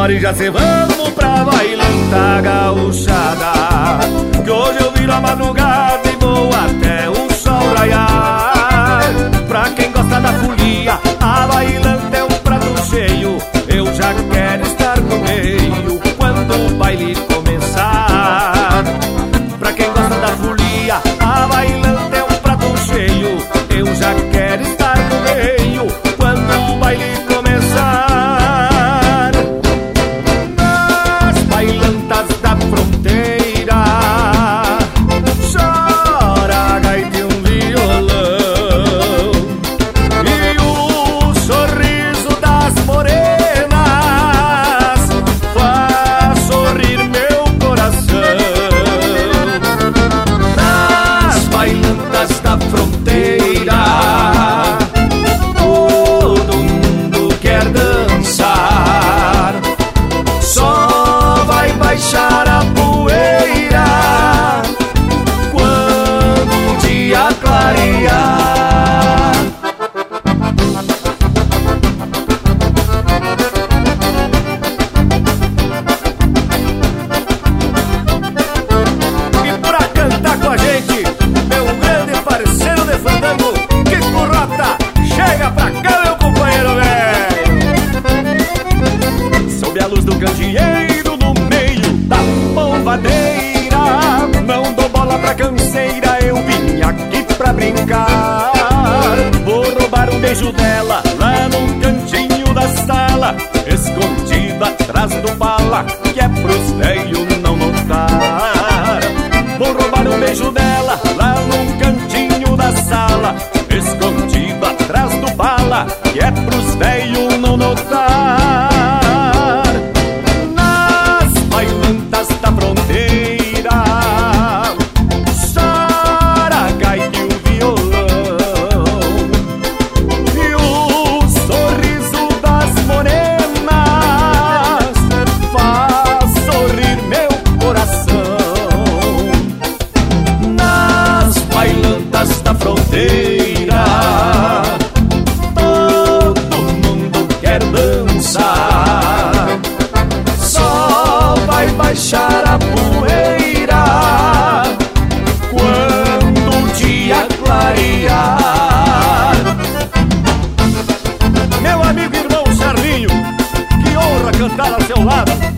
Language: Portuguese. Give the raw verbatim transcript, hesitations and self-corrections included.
e já cê vamos pra bailanta gauchada, que hoje eu viro a madrugada e vou até o sol raiar. Pra quem gosta da folia, a bailanta é um prato cheio, eu já quero estar no meio quando o baile começar. Pra quem gosta da folia, a bailanta é um prato cheio, eu já quero estar no meio quando o baile começar. Nas bailantas da fronteira chora a gaita e um violão, e o sorriso das morenas faz sorrir meu coração. Nas bailantas da fronteira todo mundo quer dançar, só vai baixar a poeira quando o dia clarear. E pra cantar com a gente, meu grande parceiro de fandango, Kiko Rota, chega pra cá, meu companheiro velho. Sob a luz do candeeiro no meio da polvadeira, não dou bola pra canseira, eu vim aqui pra brincar. Vou roubar um beijo dela lá no cantinho da sala, escondido atrás do bala, que é pros velhos não notar. Vou roubar um beijo dela lá no cantinho da sala, escondido atrás do bala, que é pros velhos não notar. Nas bailantas da fronteira chora a gaita e o violão, e o sorriso das morenas faz sorrir meu coração. Nas bailantas da fronteira todo mundo quer dançar, só vai baixar a poeira quando o dia clarear. Meu amigo e irmão Charlinho, que honra cantar ao seu lado.